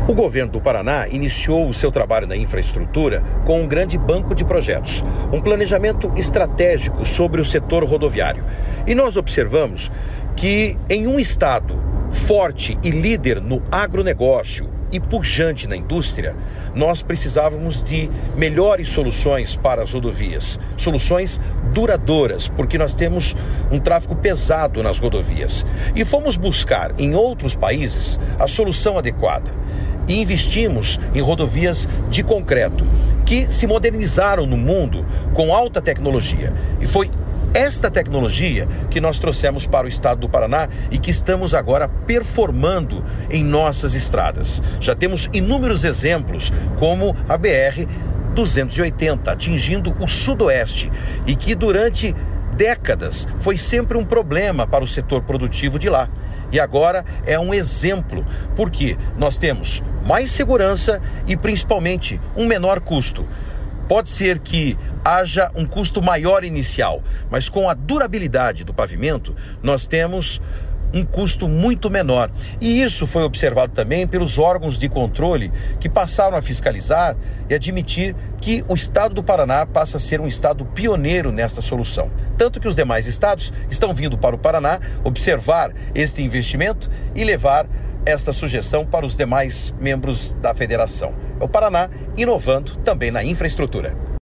O governo do Paraná iniciou o seu trabalho na infraestrutura com um grande banco de projetos, um planejamento estratégico sobre o setor rodoviário. E nós observamos que em um estado forte e líder no agronegócio e pujante na indústria, nós precisávamos de melhores soluções para as rodovias, soluções duradouras, porque nós temos um tráfego pesado nas rodovias. E fomos buscar em outros países a solução adequada. E investimos em rodovias de concreto, que se modernizaram no mundo com alta tecnologia. E foi esta tecnologia que nós trouxemos para o estado do Paraná e que estamos agora performando em nossas estradas. Já temos inúmeros exemplos, como a BR-280, atingindo o sudoeste, e que durante décadas foi sempre um problema para o setor produtivo de lá. E agora é um exemplo, porque nós temos mais segurança e principalmente um menor custo. Pode ser que haja um custo maior inicial, mas com a durabilidade do pavimento, nós temos um custo muito menor. E isso foi observado também pelos órgãos de controle que passaram a fiscalizar e admitir que o estado do Paraná passa a ser um estado pioneiro nesta solução. Tanto que os demais estados estão vindo para o Paraná observar este investimento e levar esta sugestão para os demais membros da federação. É o Paraná inovando também na infraestrutura.